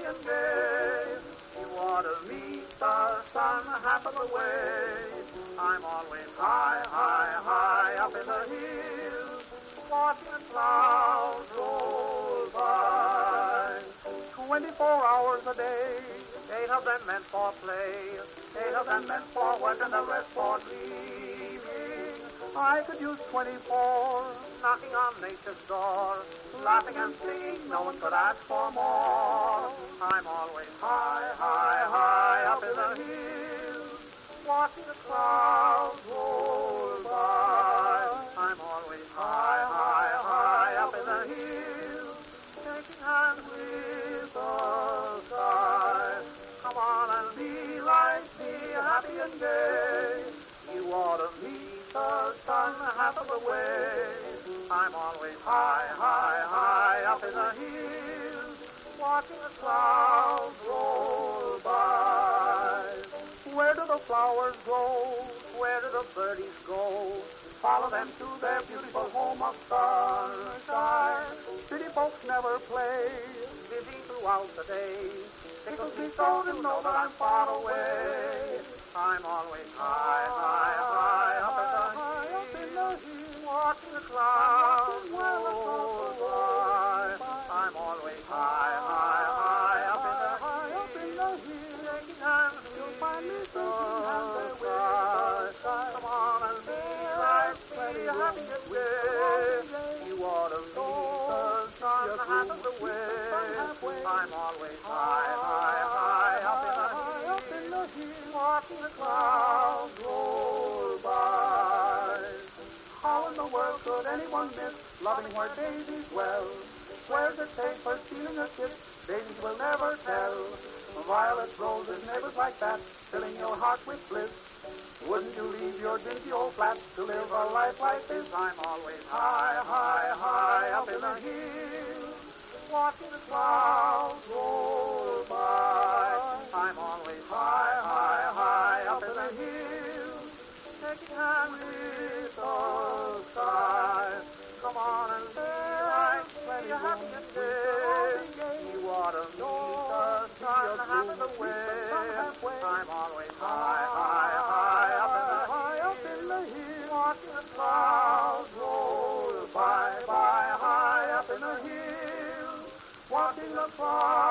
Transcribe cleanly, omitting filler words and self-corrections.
and gay. You ought to meet the sun half of the way. I'm always high, high, high up in the hills, watching the clouds roll by. 24 hours a day, 8 of them meant for play, 8 of them meant for work and the rest for dreaming. I could use 24, knocking on nature's door, laughing and singing, no one could ask for more. I'm always high, high, high up in the hills, watching the clouds roll by. I'm always high, high, high up in the hills, taking hands with the sky. Come on and be like me, happy and gay. You ought to meet the sun half of the way. I'm always high, high, high up in the hills, watching the clouds roll by. Where do the flowers grow? Where do the birdies go? Follow them to their beautiful home of sunshine. City folks never play, busy throughout the day. Tickles me so to know that I'm far away. I'm always high, high, high up in the hills, watching the clouds roll by. I'm always high, high, high up in the hills, taking hands you'll find me taking hands there with the sky. Come on and be like me, happy and gay. You ought to meet the sun half of the way. I'm always high, high, high up in the hills, watching the clouds roll by. How in the world could anyone miss loving where babies dwell? Where's it take for stealing a kiss? Babies will never tell. Violets, roses, neighbors like that, filling your heart with bliss. Wouldn't you leave your dingy old flat to live a life like this? I'm always high, high, high up in the hills, watching the clouds roll by. I'm always high, high, high up in the hills, taking hands with the sky. Come on and say I'm plenty happy and gay. You ought to meet the sun half of the way. I'm always high, high, high up in the hills, watching the clouds roll by, high up in the hills, watching the clouds